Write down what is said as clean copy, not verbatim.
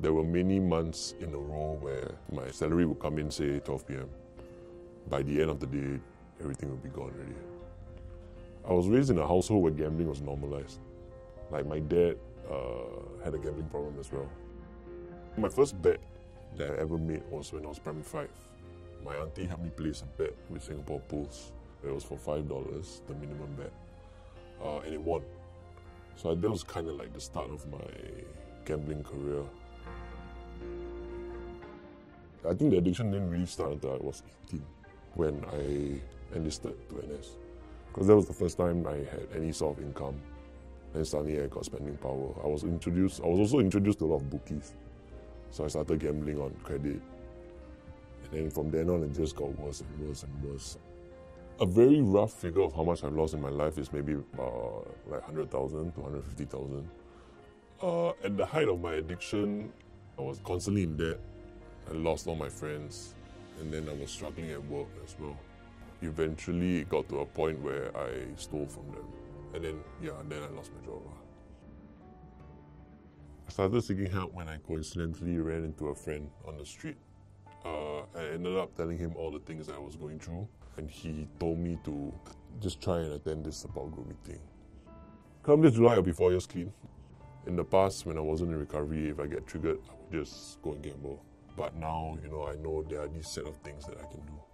There were many months in a row where my salary would come in, say 12 p.m. By the end of the day, everything would be gone already. I was raised in a household where gambling was normalized. Like my dad had a gambling problem as well. My first bet that I ever made was when I was primary 5. My auntie helped me place a bet with Singapore Pools. It was for $5, the minimum bet, and it won. So that was kind of like the start of my gambling career. I think the addiction didn't really start until I was 18, when I enlisted to NS. Because that was the first time I had any sort of income. Then suddenly I got spending power. I was also introduced to a lot of bookies. So I started gambling on credit. And then from then on, it just got worse and worse and worse. A very rough figure of how much I've lost in my life is maybe like 100,000 to 150,000. At the height of my addiction, I was constantly in debt. I lost all my friends, and then I was struggling at work as well. Eventually, it got to a point where I stole from them. And then I lost my job. I started seeking help when I coincidentally ran into a friend on the street. I ended up telling him all the things that I was going through, and he told me to just try and attend this support group meeting. Come this July, I'll be 4 years clean. In the past, when I wasn't in recovery, if I get triggered, I would just go and gamble. But now, I know there are these set of things that I can do.